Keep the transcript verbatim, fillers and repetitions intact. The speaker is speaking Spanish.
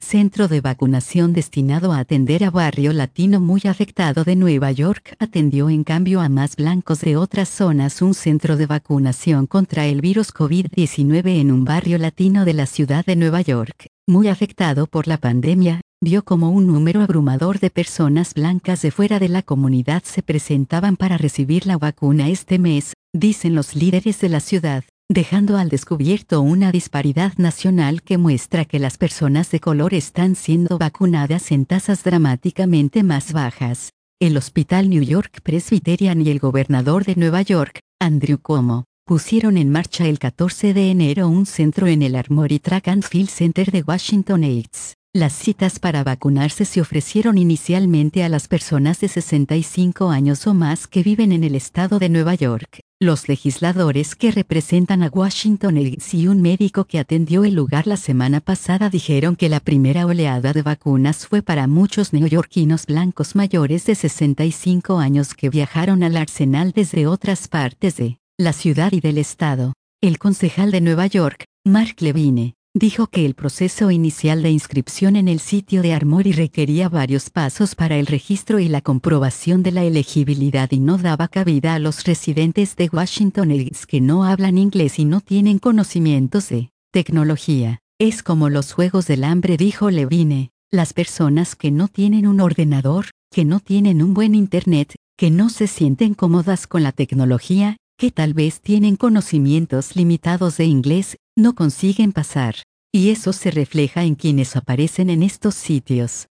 centro de vacunación destinado a atender a barrio latino muy afectado de Nueva York atendió en cambio a más blancos de otras zonas. Un centro de vacunación contra el virus COVID diecinueve en un barrio latino de la ciudad de Nueva York, muy afectado por la pandemia, vio como un número abrumador de personas blancas de fuera de la comunidad se presentaban para recibir la vacuna este mes, dicen los líderes de la ciudad, dejando al descubierto una disparidad nacional que muestra que las personas de color están siendo vacunadas en tasas dramáticamente más bajas. El Hospital New York Presbyterian y el gobernador de Nueva York, Andrew Cuomo, pusieron en marcha el catorce de enero un centro en el Armory Track and Field Center de Washington Heights. Las citas para vacunarse se ofrecieron inicialmente a las personas de sesenta y cinco años o más que viven en el estado de Nueva York. Los legisladores que representan a Washington Heights y un médico que atendió el lugar la semana pasada dijeron que la primera oleada de vacunas fue para muchos neoyorquinos blancos mayores de sesenta y cinco años que viajaron al arsenal desde otras partes de la ciudad y del estado. El concejal de Nueva York, Mark Levine, dijo que el proceso inicial de inscripción en el sitio de Armory requería varios pasos para el registro y la comprobación de la elegibilidad y no daba cabida a los residentes de Washington Heights que no hablan inglés y no tienen conocimientos de tecnología. Es como los juegos del hambre, dijo Levine. Las personas que no tienen un ordenador, que no tienen un buen internet, que no se sienten cómodas con la tecnología, que tal vez tienen conocimientos limitados de inglés, no consiguen pasar. Y eso se refleja en quienes aparecen en estos sitios.